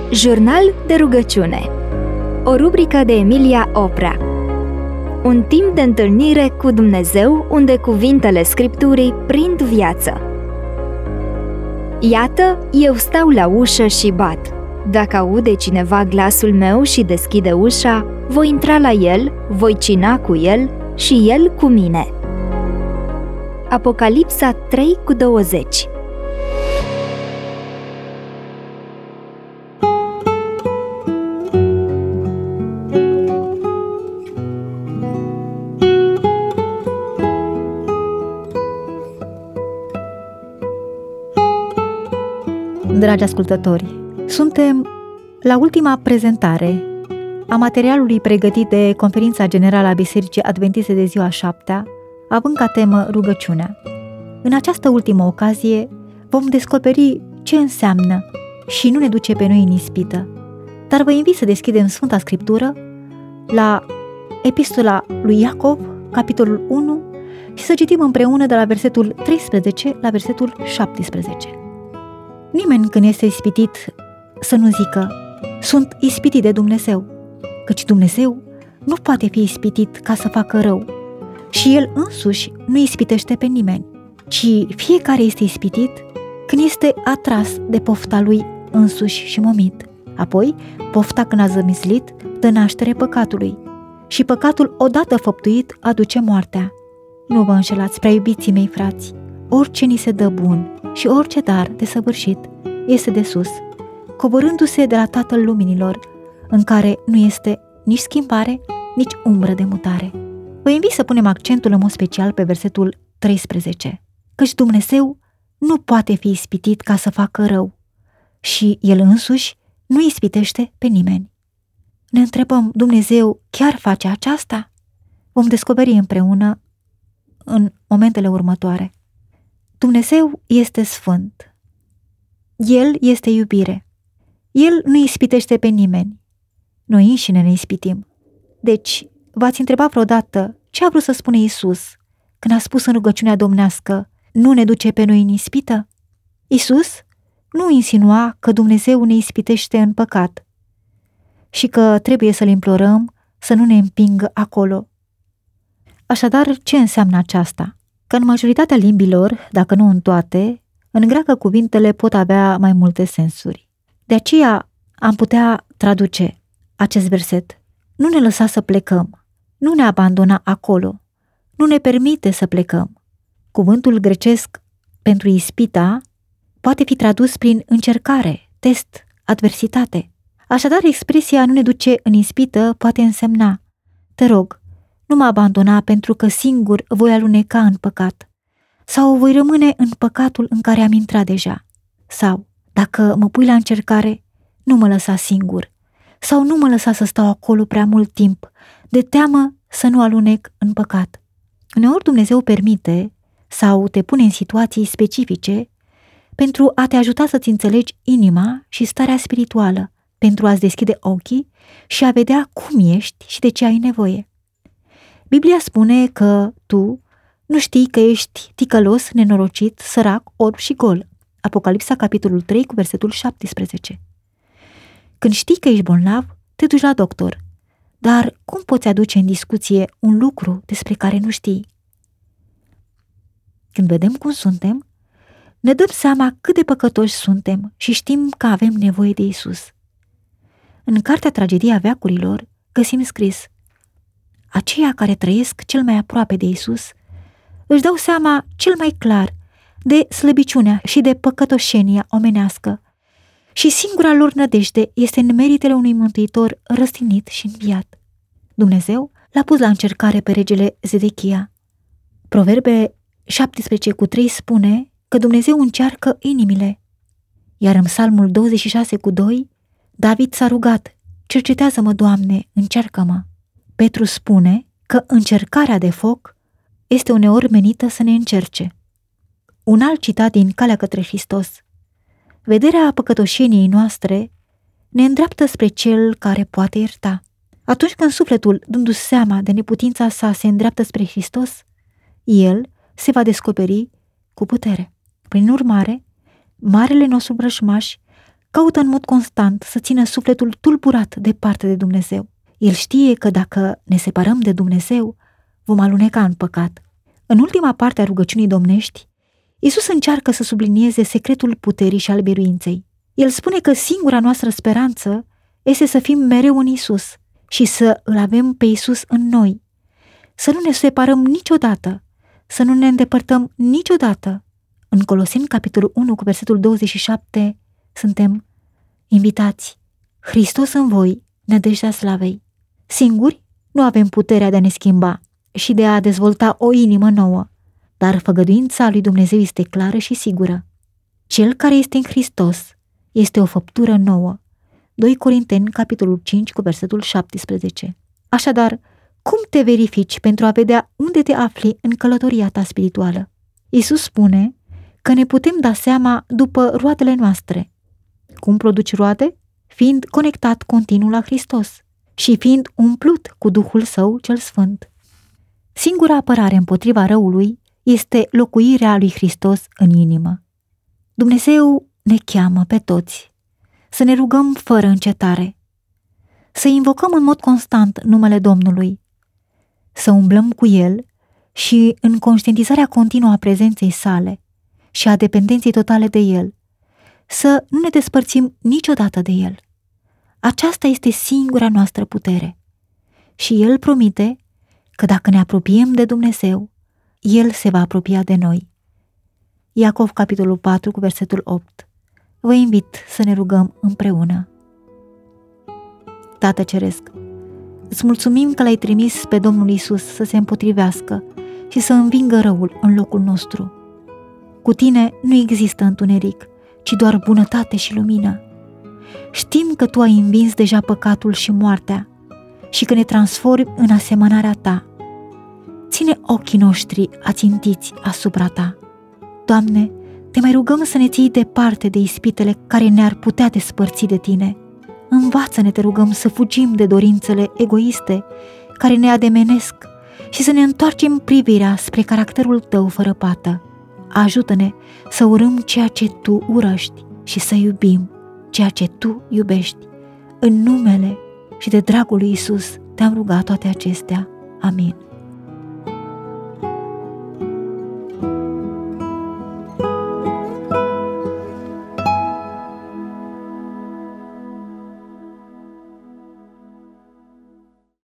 Jurnal de rugăciune. O rubrică de Emilia Oprea. Un timp de întâlnire cu Dumnezeu unde cuvintele Scripturii prind viață. Iată, eu stau la ușă și bat. Dacă aude cineva glasul meu și deschide ușa, voi intra la el, voi cina cu el și el cu mine. Apocalipsa 3:20. Dragi ascultători, suntem la ultima prezentare a materialului pregătit de Conferința Generală a Bisericii Adventiste de Ziua 7-a, având ca temă rugăciunea. În această ultimă ocazie vom descoperi ce înseamnă și nu ne duce pe noi în ispită. Dar vă invit să deschidem Sfânta Scriptură la Epistola lui Iacov, capitolul 1, și să citim împreună de la versetul 13 la versetul 17. Nimeni când este ispitit să nu zică, sunt ispitit de Dumnezeu, căci Dumnezeu nu poate fi ispitit ca să facă rău și El însuși nu ispitește pe nimeni, ci fiecare este ispitit când este atras de pofta lui însuși și momit. Apoi, pofta când a zămislit dă naștere păcatului și păcatul odată făptuit aduce moartea. Nu vă înșelați, prea iubiții mei frați, orice ni se dă bun și orice dar de săvârșit este de sus, coborându-se de la Tatăl Luminilor, în care nu este nici schimbare, nici umbră de mutare. Vă invit să punem accentul în mod special pe versetul 13, căci Dumnezeu nu poate fi ispitit ca să facă rău și El însuși nu ispitește pe nimeni. Ne întrebăm, Dumnezeu chiar face aceasta? Vom descoperi împreună în momentele următoare. Dumnezeu este sfânt. El este iubire. El nu ispitește pe nimeni. Noi înșine ne ispitim. Deci, v-ați întrebat vreodată ce a vrut să spună Iisus când a spus în rugăciunea domnească, nu ne duce pe noi în ispită? Iisus nu insinua că Dumnezeu ne ispitește în păcat și că trebuie să-L implorăm să nu ne împingă acolo. Așadar, ce înseamnă aceasta? Că în majoritatea limbilor, dacă nu în toate, în greacă cuvintele pot avea mai multe sensuri. De aceea am putea traduce acest verset. Nu ne lăsa să plecăm, nu ne abandona acolo, nu ne permite să plecăm. Cuvântul grecesc pentru ispita poate fi tradus prin încercare, test, adversitate. Așadar, expresia nu ne duce în ispită poate însemna, te rog, nu mă abandona pentru că singur voi aluneca în păcat sau voi rămâne în păcatul în care am intrat deja. Sau, dacă mă pui la încercare, nu mă lăsa singur sau nu mă lăsa să stau acolo prea mult timp, de teamă să nu alunec în păcat. Uneori Dumnezeu permite sau te pune în situații specifice pentru a te ajuta să-ți înțelegi inima și starea spirituală, pentru a-ți deschide ochii și a vedea cum ești și de ce ai nevoie. Biblia spune că tu nu știi că ești ticălos, nenorocit, sărac, orb și gol. Apocalipsa, capitolul 3, cu versetul 17. Când știi că ești bolnav, te duci la doctor. Dar cum poți aduce în discuție un lucru despre care nu știi? Când vedem cum suntem, ne dăm seama cât de păcătoși suntem și știm că avem nevoie de Iisus. În cartea Tragedia veacurilor găsim scris: aceia care trăiesc cel mai aproape de Iisus își dau seama cel mai clar de slăbiciunea și de păcătoșenia omenească și singura lor nădejde este în meritele unui mântuitor răstignit și înviat. Dumnezeu l-a pus la încercare pe regele Zedechia. Proverbe 17:3 spune că Dumnezeu încearcă inimile, iar în Psalmul 26:2 David s-a rugat, cercetează-mă, Doamne, încearcă-mă. Petru spune că încercarea de foc este uneori menită să ne încerce. Un alt citat din Calea către Hristos: vederea păcătoșeniei noastre ne îndreaptă spre Cel care poate ierta. Atunci când sufletul, dându-și seama de neputința sa, se îndreaptă spre Hristos, El se va descoperi cu putere. Prin urmare, marele nostru vrăjmaș caută în mod constant să țină sufletul tulburat departe de Dumnezeu. El știe că dacă ne separăm de Dumnezeu, vom aluneca în păcat. În ultima parte a rugăciunii domnești, Iisus încearcă să sublinieze secretul puterii și al biruinței. El spune că singura noastră speranță este să fim mereu în Iisus și să îl avem pe Iisus în noi. Să nu ne separăm niciodată, să nu ne îndepărtăm niciodată. În Coloseni, capitolul 1, cu versetul 27, suntem invitați. Hristos în voi, nădejdea slavei. Singuri nu avem puterea de a ne schimba și de a dezvolta o inimă nouă, dar făgăduința lui Dumnezeu este clară și sigură. Cel care este în Hristos este o făptură nouă. 2 Corinteni, capitolul 5, cu versetul 17. Așadar, cum te verifici pentru a vedea unde te afli în călătoria ta spirituală? Iisus spune că ne putem da seama după roadele noastre. Cum produci roade? Fiind conectat continuu la Hristos și fiind umplut cu Duhul Său cel Sfânt. Singura apărare împotriva răului este locuirea lui Hristos în inimă. Dumnezeu ne cheamă pe toți să ne rugăm fără încetare, să invocăm în mod constant numele Domnului, să umblăm cu El și în conștientizarea continuă a prezenței sale și a dependenței totale de El, să nu ne despărțim niciodată de El. Aceasta este singura noastră putere și El promite că dacă ne apropiem de Dumnezeu, El se va apropia de noi. Iacov, capitolul 4, cu versetul 8. Vă invit să ne rugăm împreună. Tată Ceresc, îți mulțumim că L-ai trimis pe Domnul Iisus să se împotrivească și să învingă răul în locul nostru. Cu tine nu există întuneric, ci doar bunătate și lumină. Știm că tu ai învins deja păcatul și moartea și că ne transformi în asemănarea ta. Ține ochii noștri ațintiți asupra ta. Doamne, te mai rugăm să ne ții departe de ispitele care ne-ar putea despărți de tine. Învață-ne, te rugăm, să fugim de dorințele egoiste care ne ademenesc și să ne întoarcem privirea spre caracterul tău fără pată. Ajută-ne să urâm ceea ce tu urăști și să iubim ceea ce tu iubești. În numele și de dragul lui Iisus te-am rugat toate acestea. Amin.